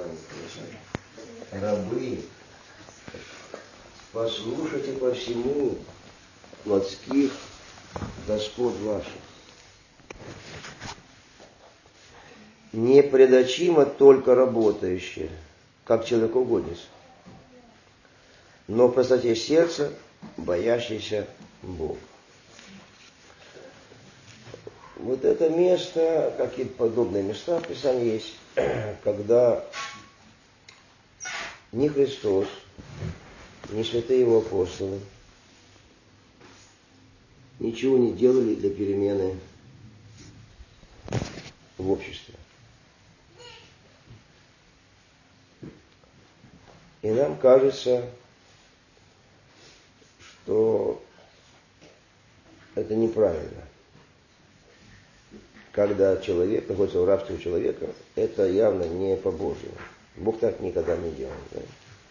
рабы, послушайте по всему плотских господ ваших. Непредочимо только работающие, как человекоугодница, но в простоте сердца боящийся Бога. Вот это место, какие-то подобные места в Писании есть, когда ни Христос, ни святые его апостолы ничего не делали для перемены в обществе. И нам кажется, что это неправильно. Когда человек находится в рабстве у человека, это явно не по Божьему. Бог так никогда не делал. Да?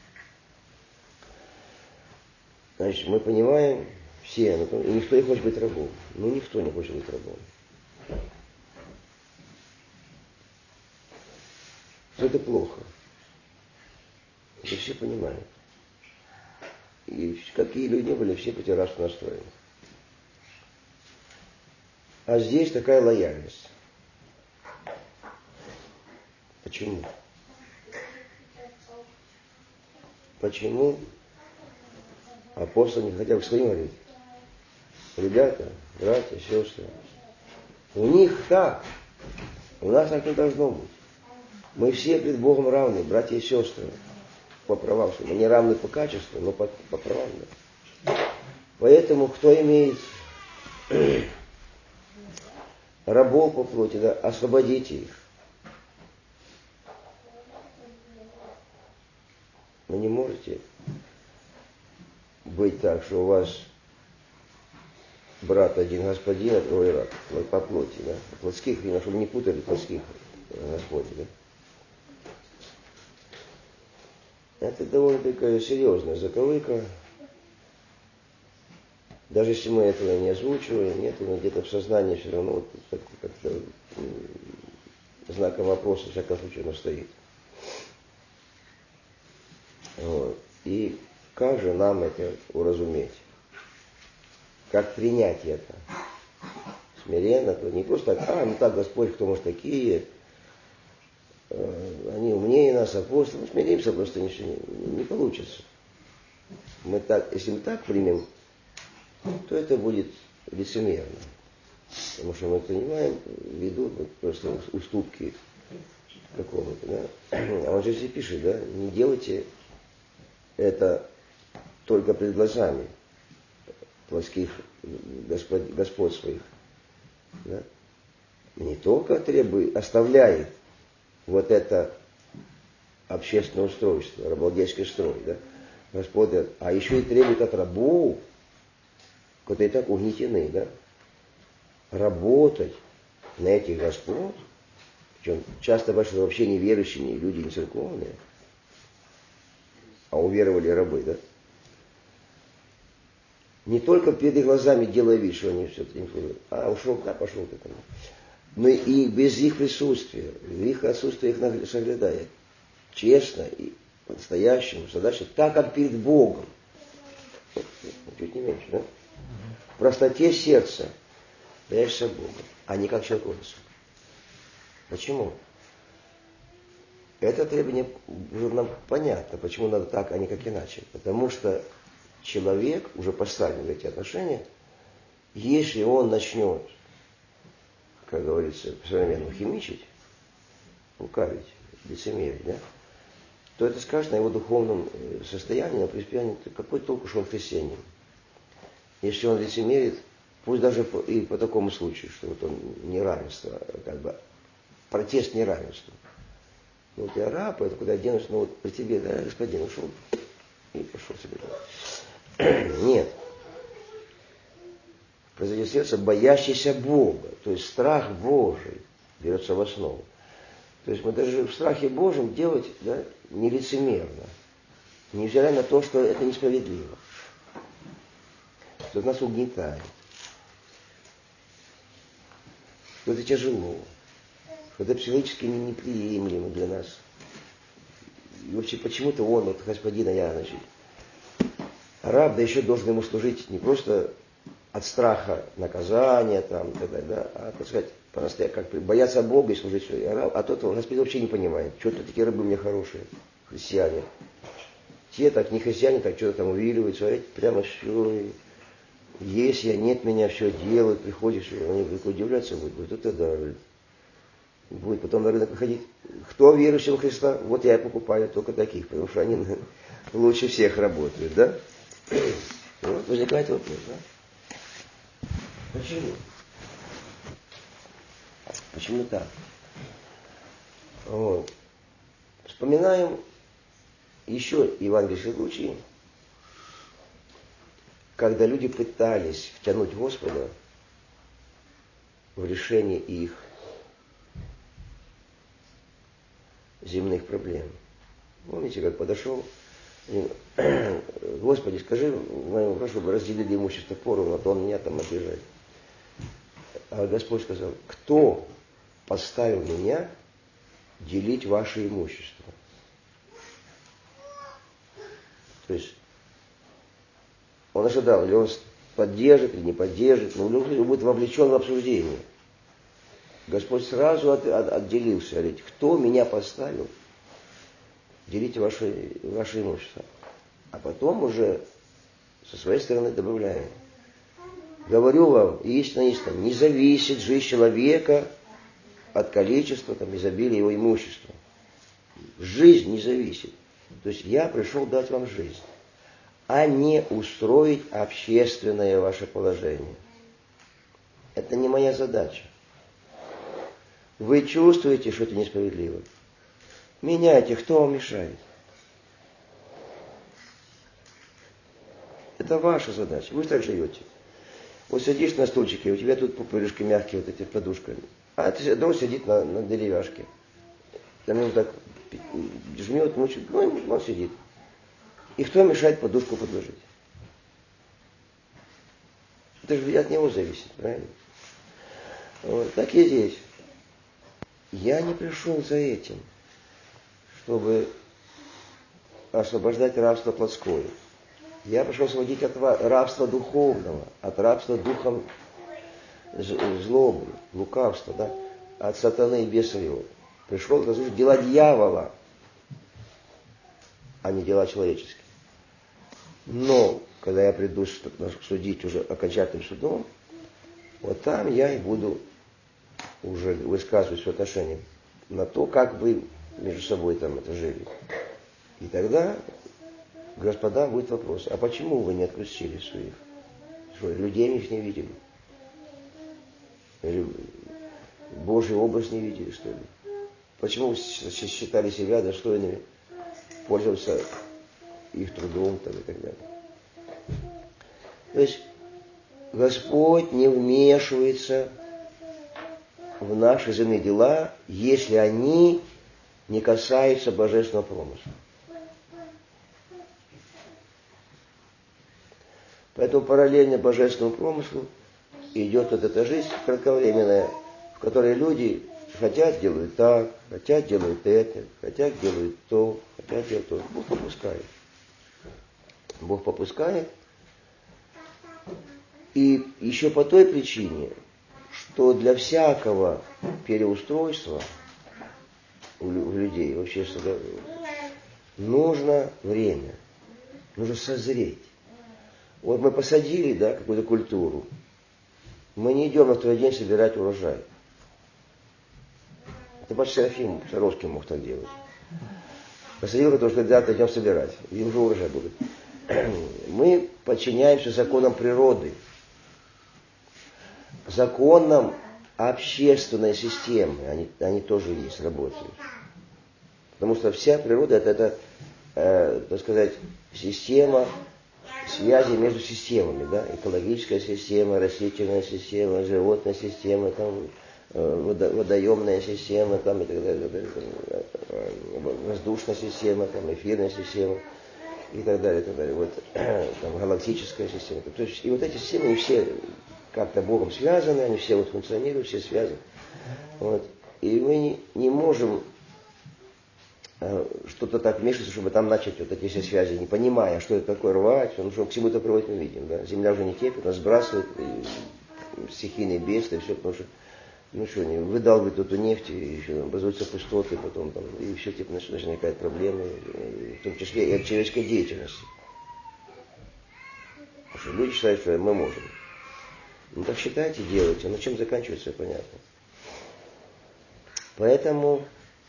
Значит, мы понимаем все, и никто не хочет быть рабом. Ну, никто не хочет быть рабом. Что это плохо. Это все понимают. И какие люди не были, все против рабства настроены. А здесь такая лояльность. Почему? Почему апостол не хотел к своим говорить? Ребята, братья, сестры, у них так, у нас так не должно быть. Мы все пред Богом равны, братья и сестры, по правам. Мы не равны по качеству, но по правам. Поэтому, кто имеет рабов по плоти, да, освободите их. Вы не можете быть так, что у вас брат один господин, а другой раб. Вот по плоти, да. Плотских, чтобы не путали плотских Господи, да. Это довольно такая серьезная заковыка. Даже если мы этого не озвучиваем, нет, но где-то в сознании все равно вот как-то знаком вопроса, в всяком случае, оно стоит. Вот. И как же нам это уразуметь? Как принять это? Смиренно, то не просто так, ну так, Господь, кто может такие, они умнее нас, апостолы, мы смиримся, просто ничего не получится. Мы так, если мы так примем, то это будет лицемерно. Потому что мы понимаем, ведут просто уступки какого-то, да. А он же здесь пишет, да, не делайте это только пред глазами плотских господ своих. Да? Не только требует, оставляет вот это общественное устройство, рабовладельческий строй, да, Господь, а еще и требует от рабов, которые и так угнетены, да, работать на этих господ, причем часто бывает, что вообще неверующие, люди не церковные, а уверовали рабы, да, не только перед их глазами делая вид, что они все это не служат, а ушел, да, пошел ты там. Но и без их присутствия, в их отсутствие их соблюдает. Честно и по-настоящему, задача так, как перед Богом. Чуть не меньше, да? В простоте сердца бояешься Бога, а не как человек. Почему? Это требование уже нам понятно, почему надо так, а не как иначе. Потому что человек, уже поставлен в эти отношения, если он начнет, как говорится, по-современному химичить, лукавить, лицемерить, да, то это скажет на его духовном состоянии, на преуспеянии, какой толку, что он христианин. Если он лицемерит, пусть даже и по такому случаю, что вот он неравенство, как бы протест неравенства. Ну, вот я раб, это куда денусь, ну вот при тебе, да, господин, ушел и пошел себе. Нет. Произойдет сердце, боящийся Бога, то есть страх Божий берется в основу. То есть мы даже в страхе Божьем делать, да, нелицемерно, невзирая на то, что это несправедливо, что это нас угнетает, что это тяжело, что это психологически неприемлемо для нас. И вообще почему-то он, вот господина я, значит, раб, да еще должен ему служить не просто от страха наказания, там, да, а, так сказать, по-настоящему, как бояться Бога и служить своей. А тот господин вообще не понимает, что-то такие рабы у меня хорошие, христиане. Те так не христиане, так что-то там увиливаются, а эти прямо все, есть я, нет меня, все делают, приходишь, они удивляться будут, вот это да, будет потом на рынок приходить. Кто верующий во Христа? Вот я и покупаю только таких, потому что они лучше всех работают, да? Вот возникает вопрос, да? Почему? Почему так? Вот. Вспоминаем еще евангельские случаи, когда люди пытались втянуть Господа в решение их земных проблем. Помните, как подошел, Господи, скажи моему прошу, чтобы разделили имущество поровну, а то он меня там обижает. А Господь сказал, кто поставил меня делить ваше имущество? То есть он ожидал, или он поддержит, или не поддержит, но он будет вовлечен в обсуждение. Господь сразу отделился, говорит, кто меня поставил делить ваше имущество. А потом уже со своей стороны добавляет. Говорю вам, истинно, не зависит жизнь человека от количества, там, изобилия его имущества. Жизнь не зависит. То есть я пришел дать вам жизнь, а не устроить общественное ваше положение. Это не моя задача. Вы чувствуете, что это несправедливо? Меняйте, кто вам мешает? Это ваша задача. Вы так живете. Вот сидишь на стульчике, у тебя тут пупырышки мягкие, вот эти подушками. А другой сидит на деревяшке. Там ему так жмет, мучит, он сидит. И кто мешает подушку подложить? Это же от него зависит, правильно? Вот, так и здесь. Я не пришел за этим, чтобы освобождать рабство плотское. Я пришел освободить от рабства духовного, от рабства духом злобы, лукавства, да? От сатаны и бесов его. Пришел разрушить дела дьявола, а не дела человеческие. Но, когда я приду судить уже окончательным судом, вот там я и буду уже высказывать свое отношение на то, как вы между собой там это жили. И тогда, господа, будет вопрос, а почему вы не отпустили своих? Что, людей их не видели? Или Божий образ не видели, что ли? Почему вы считали себя достойными пользоваться их трудом там, и так далее? То есть Господь не вмешивается в наши земные дела, если они не касаются божественного промысла. Поэтому параллельно божественному промыслу идет вот эта жизнь кратковременная, в которой люди хотят делают так, хотят делают это, хотят делают то, хотят делают то. Бог попускает. Бог попускает. И еще по той причине, что для всякого переустройства у людей, вообще нужно время, нужно созреть. Вот мы посадили, да, какую-то культуру, мы не идем на второй день собирать урожай. Это Патриарх Серафим Саровский мог так делать. Посадил, потому что завтра идем собирать, и уже урожай будет. Мы подчиняемся законам природы, законам общественной системы, они тоже есть, работают. Потому что вся природа это так сказать, система связи между системами, да, экологическая система, растительная система, животная система, там, водоемная система, там, и так далее, воздушная система, там, эфирная система и так далее, и так далее. Вот, там, галактическая система. То есть, и вот эти системы, они все как-то Богом связаны, они все вот функционируют, все связаны. Вот. И мы не можем что-то так вмешивается, чтобы там начать вот эти все связи, не понимая, что это такое, рвать, потому что к чему это приводит, мы видим. Да? Земля уже не терпит, нас сбрасывает, стихийные бедствия, все, потому что, ну что, не выдалбывают эту нефть, и еще образуются пустоты, потом там, и все типа возникают проблемы, в том числе и от человеческой деятельности. Потому что люди считают, что мы можем. Ну так считайте, делайте, но чем заканчивается, понятно. Поэтому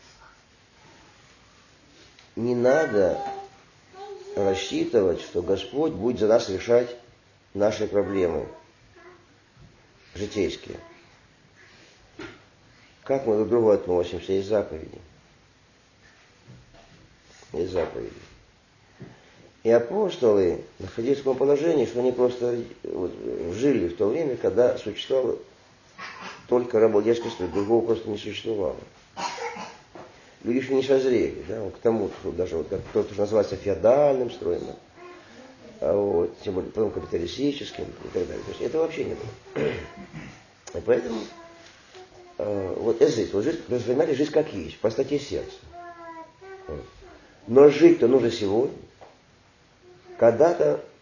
не надо рассчитывать, что Господь будет за нас решать наши проблемы житейские. Как мы друг к другу относимся, есть заповеди. Есть заповеди. И апостолы находились в таком положении, что они просто вот жили в то время, когда существовало только рабовладельческий строй, другого просто не существовало. Люди еще не созрели, да, вот к тому, что даже вот как то, что называется феодальным строем, вот, тем более потом капиталистическим и так далее. То есть это вообще не было. И поэтому вот это здесь, вот жизнь, воспринимали жизнь как есть, по простоте сердца. Вот. Но жить-то нужно сегодня. Когда-то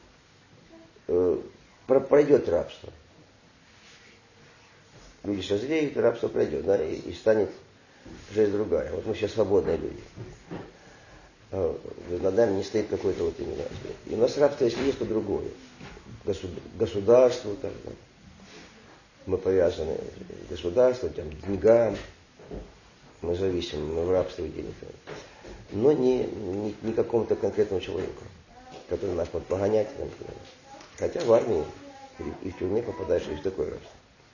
пройдет рабство. Люди созреют, и рабство пройдет, да, и станет жизнь другая. Вот мы сейчас свободные люди. Над нами не стоит какой-то вот именно. И у нас рабство, если есть, то другое. Государство, так, да. Мы повязаны государством, там, деньгам. Мы зависим, мы в рабстве денег. Но не какому-то конкретному человеку, который нас погонять. Хотя в армии и в тюрьме попадаешь и в такое рабство.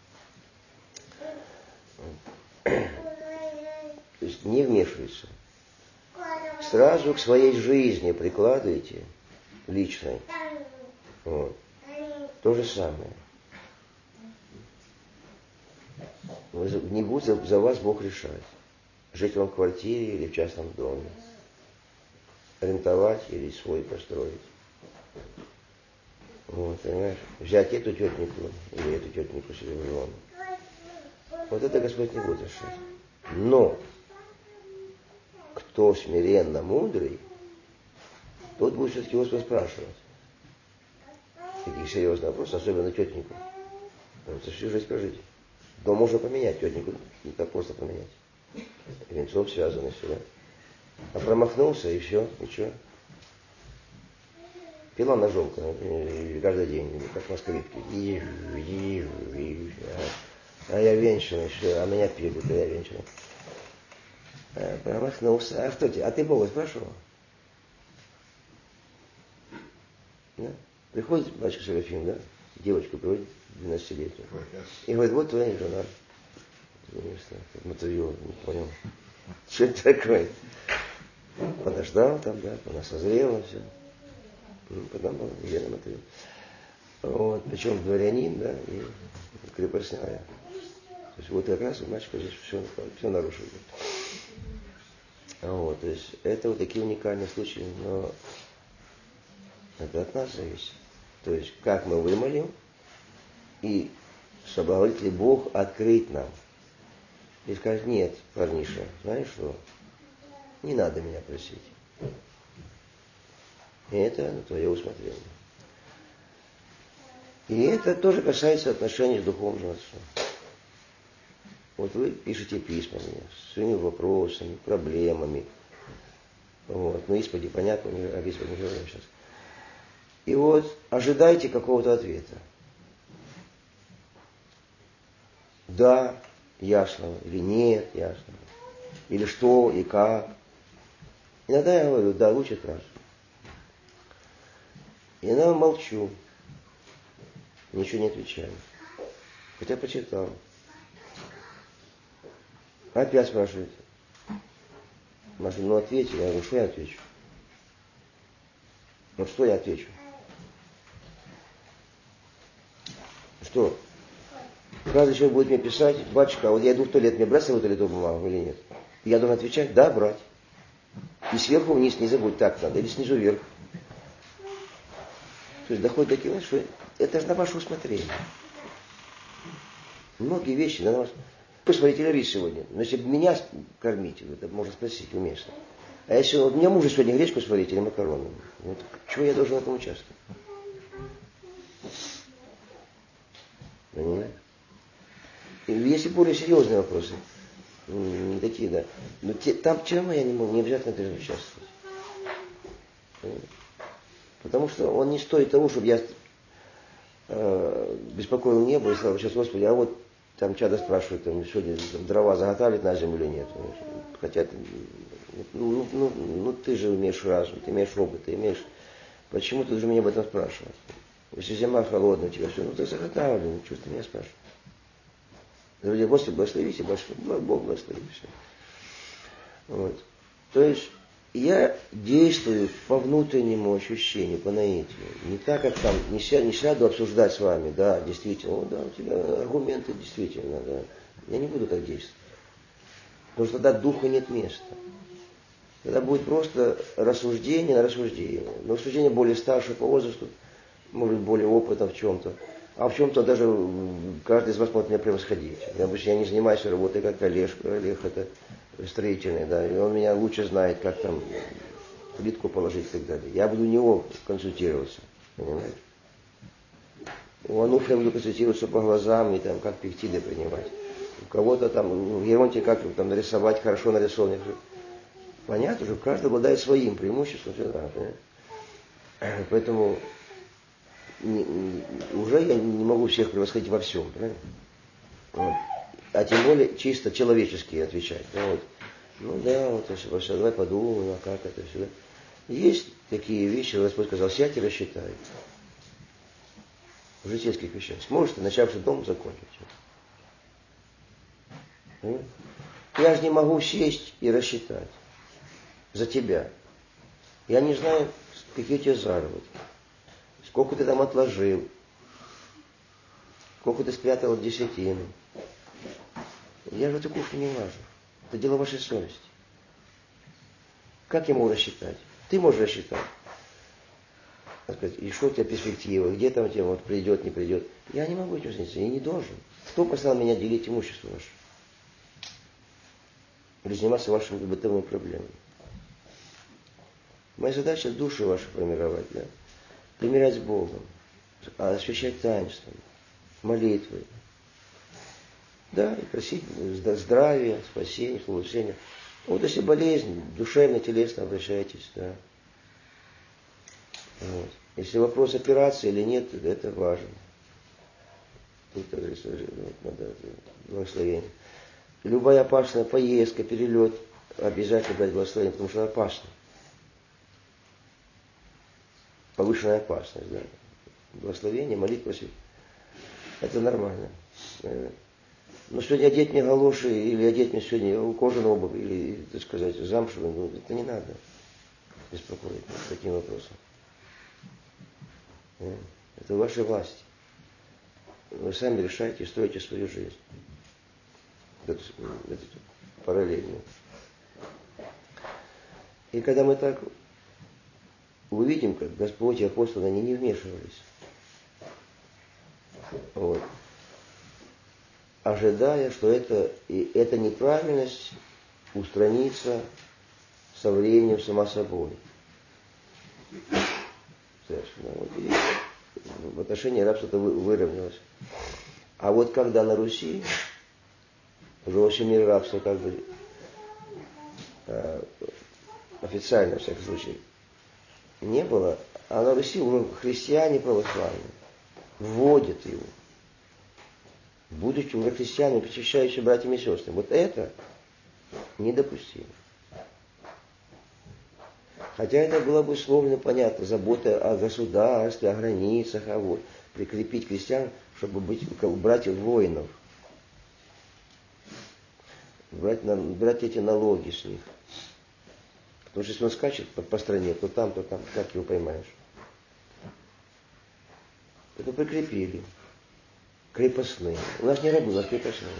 То есть не вмешивается. Сразу к своей жизни прикладывайте, личной. Вот. То же самое. Не будет за вас Бог решать. Жить вам в квартире или в частном доме. Арендовать или свой построить. Вот, понимаешь? Взять эту тетнику или эту тетнику себе в жену. Вот это Господь не будет решать. Но кто смиренно мудрый, тот будет все-таки его спрашивать. Такие серьезные вопросы, особенно тетнику. Это всю жизнь скажите. Дом можно поменять, тетнику не так просто поменять. Венцом связано все, да? А промахнулся и все, ничего. Пила ножом каждый день, как на скрипке. А я венчанный, все, а меня пилят, а я венчанный. Промахнулся. А кто тебе? А ты Бога спрашивал? Да? Приходит батюшка Серафим, да? Девочку приводит 12-летнюю. И говорит, вот твоя жена. Матвеева, не понял. Что это такое? Подождал там, да, она созрела, все. Потом была Елена Матвеева. Вот, причем дворянин, да, и крепостная. То есть вот как раз у мальчика здесь все нарушили. Вот, то есть это вот такие уникальные случаи, но это от нас зависит. То есть как мы вымолим, и соблаговолит ли Бог открыть нам. И сказать, нет, парниша, знаешь что, не надо меня просить. И это на твое усмотрение. И это тоже касается отношений с духовным отцом. Вот вы пишете письма мне с своими вопросами, проблемами. Вот. Ну, исповеди, понятно, об исповеди не говорим сейчас. И вот ожидайте какого-то ответа. Да, ясного, или нет, ясного. Или что, и как. Иногда я говорю, да, лучше спрашивать. Иногда молчу. Ничего не отвечаю. Хотя почитал. Опять спрашивает. Маша, ну ответь. Я говорю, что я отвечу? Ну что я отвечу? Что? Каждый человек будет мне писать, батюшка, а вот я иду в туалет, мне брать с собой туалетную бумагу или нет? И я должен отвечать, да, брать. И сверху вниз не забудь, так надо, или снизу вверх. То есть доходит до таких, что это же на ваше усмотрение. Многие вещи на ваше. Вы смотрите рис сегодня. Но если бы меня кормить, это можно спросить уместно. А если вот, у меня мужа сегодня гречку сварить или макароны, вот, чего я должен в этом участвовать? Понимаете? И если более серьезные вопросы, не такие, да. Но там все равно я не могу, не обязательно тоже участвовать. Понимаете? Потому что он не стоит того, чтобы я беспокоил небо и сказал, сейчас, Господи, а вот там чадо спрашивают, там, сегодня там, дрова заготавливать на зиму или нет. Хотя, ты же имеешь разум, ты имеешь опыт, ты имеешь... Почему ты должен меня об этом спрашивать? Если зима холодная, у тебя все, ты заготавливай, что ты меня спрашиваешь? Друзья, Господи, благословите, Бог благословит. Все. Вот. То есть, я действую по внутреннему ощущению, по наитию. Не так, как там, не сяду обсуждать с вами, да, действительно, да, у тебя аргументы действительно, да. Я не буду так действовать. Потому что тогда духу нет места. Тогда будет просто рассуждение на рассуждение. Но рассуждение более старше по возрасту, может быть, более опытно в чем-то. А в чем-то даже каждый из вас может меня превосходить. Обычно я не занимаюсь работой как Олег это строительный, да, и он меня лучше знает, как там плитку положить и так далее. Я буду у него консультироваться, понимаете? У Ануфрия буду консультироваться по глазам и там, как пектиды принимать. У кого-то там, в Геронте, как там нарисовать хорошо нарисованный. Понятно же, каждый обладает своим преимуществом. Всегда, поэтому уже я не могу всех превосходить во всем, правильно? Вот. А тем более чисто человечески отвечать. Вот. Ну да, вот все, давай подумаем, а как это все. Есть такие вещи, Господь сказал, сядь и рассчитай. В житейских вещах. Сможешь ты, начавший дом, закончить. Я же не могу сесть и рассчитать за тебя. Я не знаю, какие у тебя заработки. Сколько ты там отложил. Сколько ты спрятал от десятины. Я же в эту кухню не влажу. Это дело вашей совести. Как я могу рассчитать? Ты можешь рассчитать. И что у тебя перспектива? Где там у тебя вот придет, не придет? Я не могу этим заняться. Я не должен. Кто послал меня делить имущество ваше? Или заниматься вашими бытовыми проблемами? Моя задача души ваши формировать, да? Примирять с Богом, освящать таинством, молитвой. Да, и просить здравия, спасения, улучшения. Вот если болезнь, душевно, телесно обращайтесь, да. Вот. Если вопрос операции или нет, это важно. Тут надо благословение. Любая опасная поездка, перелет, обязательно брать благословение, потому что опасно. Повышенная опасность, да. Благословение, молитва. Это нормально. Но сегодня одеть мне галоши, или одеть мне сегодня кожаную обувь, или, так сказать, замшевую, ну, это не надо беспокоить таким вопросом. Это ваша власть. Вы сами решаете, строите свою жизнь. Это параллельно. И когда мы так увидим, как Господь и апостолы, они не вмешивались. Вот. Ожидая, что эта неправильность устранится со временем сама собой. Вот. И в отношении рабства это выровнялось. А вот когда на Руси, уже во всем мире рабства как бы официально, в всяком случае, не было, а на Руси уже христиане православные вводят его. Будучи уже христианами, посещающими братьями и сестрами. Вот это недопустимо. Хотя это было бы условно понятно, забота о государстве, о границах, а вот прикрепить крестьян, чтобы быть как братьев воинов. Брать эти налоги с них. Потому что если он скачет по стране, то там, как его поймаешь? Это прикрепили. Крепостные. У нас не рабы, у нас крепостные.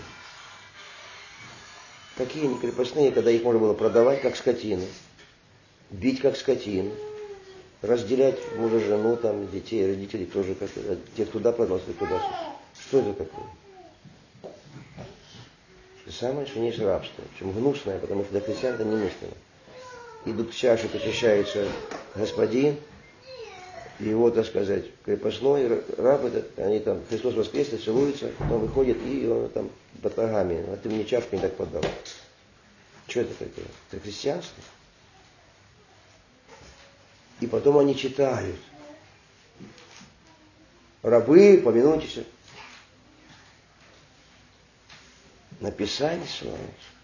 Какие они крепостные, когда их можно было продавать как скотину, бить как скотину, разделять мужа, жену, там, детей, родителей тоже, как тех туда продался, туда. Что это такое? самое, что есть рабство. Причем гнусное, потому что для христиан это немыслимо. Идут к чаше, причащается господин, и вот, так сказать, крепостной раб этот, они там, Христос воскресный, целуются, потом выходит, и он там батагами, а ты мне чашку не так подал. Что это такое? Это христианство. И потом они читают. Рабы, помянуйтесь. Написание свое.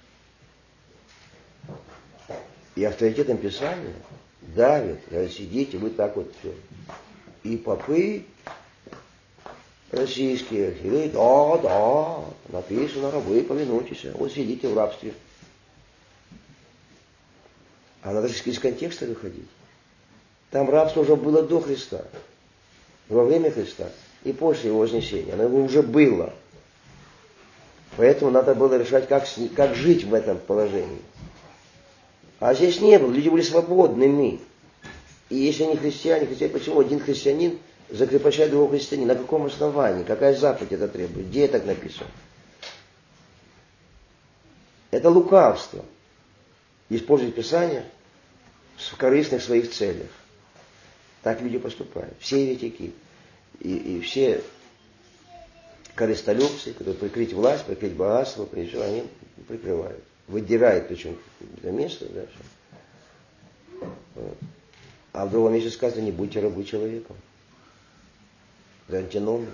И авторитетом Писания давит, говорит, сидите, вы так вот все. И попы российские, и говорят, да, написано, рабы, повинуйтесь, вот сидите в рабстве. А надо же из контекста выходить. Там рабство уже было до Христа, во время Христа и после его вознесения. Оно уже было. Поэтому надо было решать, как жить в этом положении. А здесь не было, люди были свободными. И если они христиане, почему один христианин закрепощает другого христианина? На каком основании? Какая заповедь это требует? Где так написано? Это лукавство. Использовать Писание в корыстных своих целях. Так люди поступают. Все еретики и все корыстолюбцы, которые прикрыть власть, прикрыть богатство, они прикрывают. Выдирают причем это место, да, все. Вот. А в другом месте сказано, не будьте рабы человеком. Это антиномия.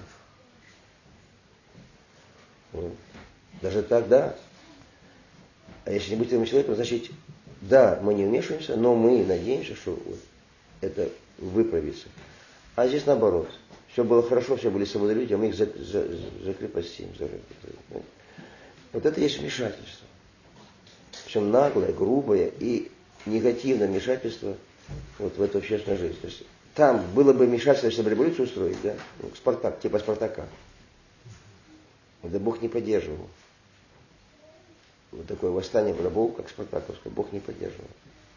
Вот. Даже так, да. А если не будьте рабым человеком, значит, да, мы не вмешиваемся, но мы надеемся, что вот это выправится. А здесь наоборот. Все было хорошо, все были свободны люди, а мы их закрепостим. Вот это есть вмешательство. Причем наглое, грубое и негативное вмешательство вот в эту общественную жизнь. То есть там было бы вмешательство, если бы революцию устроить, да? Ну, Спартак, типа Спартака. Да Бог не поддерживал. Вот такое восстание рабов, как Спартаковское, Бог не поддерживал.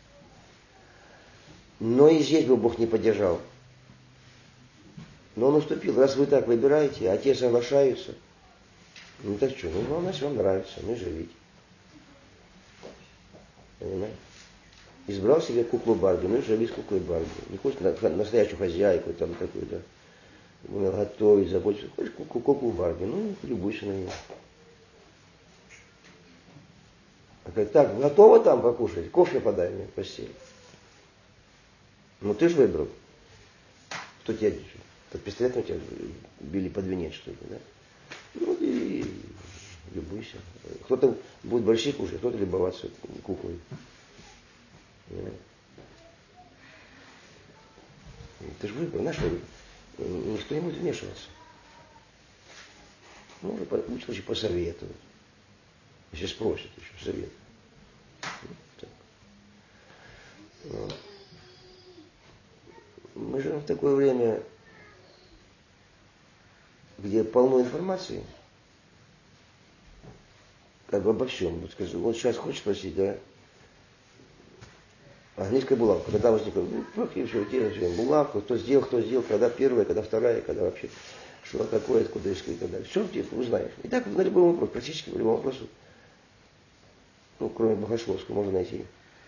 Но и здесь бы Бог не поддержал. Но он уступил. Раз вы так выбираете, а те соглашаются, ну так что, ну значит вам нравится, ну и живите. Понимаете? Избрал себе куклу Барби, ну и живи с куклой Барби. Не хочешь настоящую хозяйку, там такую, да, умел готовить, заботиться. Хочешь куклу Барби, ну любуйся на нее. А говорит, так, готова там покушать? Кофе подай мне в постель. Ну ты же выбрал. Кто тебя держит? Под пистолетом тебя били под венец, что ли, да? Ну и любуйся. Кто-то будет большие кушать, кто-то любоваться куклой. Ты же выбрал, наш выбор. Никто не будет вмешиваться. Ну, в любом случае посоветуют. Если спросят еще, совет. Вот. Мы живем в такое время, где полно информации, как бы обо всем. Вот, скажу, вот сейчас хочешь спросить, да? Английская булавка. Когда возникла, все, булавка, кто сделал, когда первая, когда вторая, когда вообще, что такое, откуда искать и так далее. Все ты узнаешь. И так на любой вопрос, практически в любом вопросу. Ну, кроме Богословского, можно найти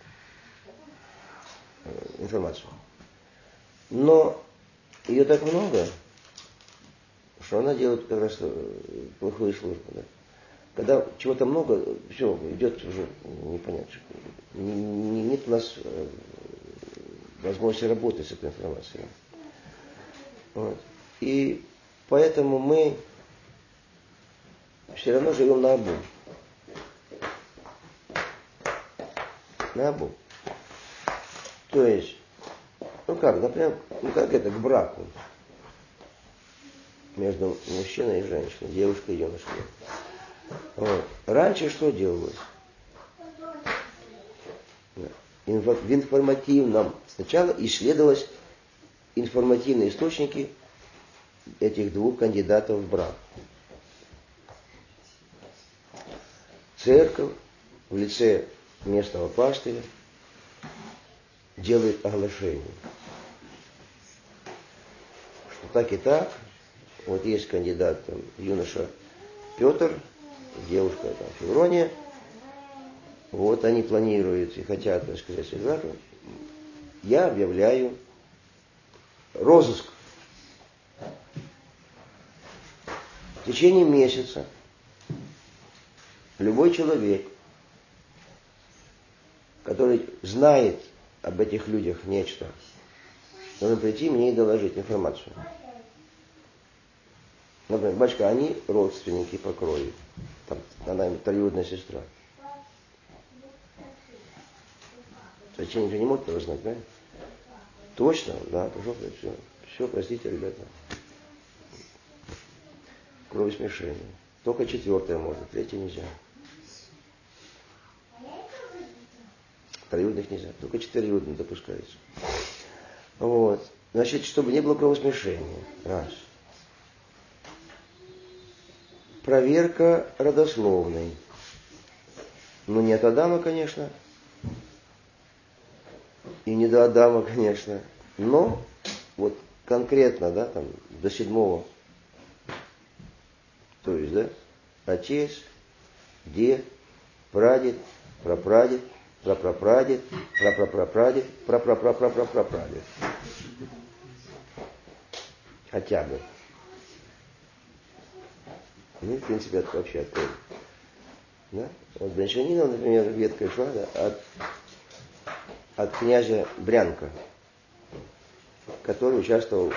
информацию. Но ее так много, что она делает как раз плохую службу. Да? Когда чего-то много, все, идет уже непонятно. Нет у нас возможности работать с этой информацией. Вот. И поэтому мы все равно живем наобум. Наобум. То есть, ну как, например, как это к браку между мужчиной и женщиной, девушкой и юношей. Вот. Раньше что делалось? В информативном. Сначала исследовались информативные источники этих двух кандидатов в брак. Церковь в лице местного пастыря делает оглашение, что так и так, вот есть кандидат там, юноша Петр, девушка там, Феврония, вот они планируют и хотят, так сказать, свадьбу, я объявляю розыск. В течение месяца любой человек, который знает об этих людях нечто, должен прийти мне и доложить информацию. Например, батюшка, они родственники по крови. Там, она им троюродная сестра. Священник же не может этого знать, правильно? Точно, да, пошел, все. Все, простите, ребята. Кровосмешение. Только 4 можно, 3 нельзя. Троюродных нельзя, только 4 допускается. Вот. Значит, чтобы не было кровосмешения. Раз. Проверка родословной. Ну, не от Адама, конечно. И не до Адама, конечно. Но вот конкретно, да, там, до 7-го. То есть, да, отец, дед, прадед, прапрадед, прапрапрадед, прапрапрапрадед, прапрапрапрапрапрадед. Хотя бы. Ну, в принципе, это вообще откроем. Да? Вот Беншанинов, например, ветка шла, да, от князя Брянка, который участвовал,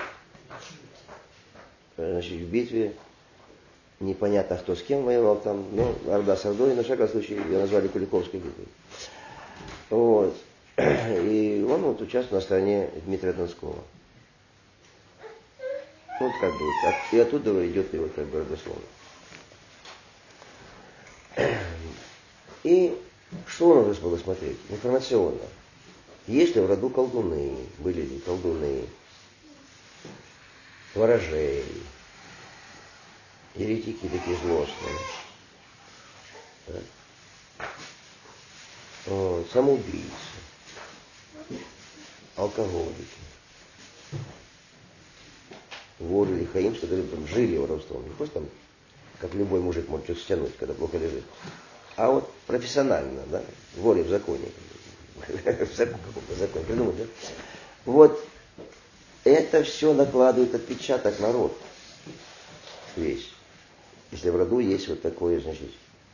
значит, в битве, непонятно кто с кем воевал там, но Орда с Ордой, на всяком случае, ее назвали Куликовской битвой. Вот. И он вот участвовал на стороне Дмитрия Донского. Вот как бы, и оттуда идет его как бы родословно. И что нужно было смотреть? Информационно. Есть ли в роду колдуны, были ли колдуны, ворожеи, еретики такие злостные, да? Вот, самоубийцы, алкоголики, воры или хаимцы, которые там жили воровством. Не просто там, как любой мужик может что-то стянуть, когда плохо лежит. А вот профессионально, да, воре в законе. В каком-то законе придумать, да? Вот это все накладывает отпечаток на род весь. Если в роду есть вот такое, значит,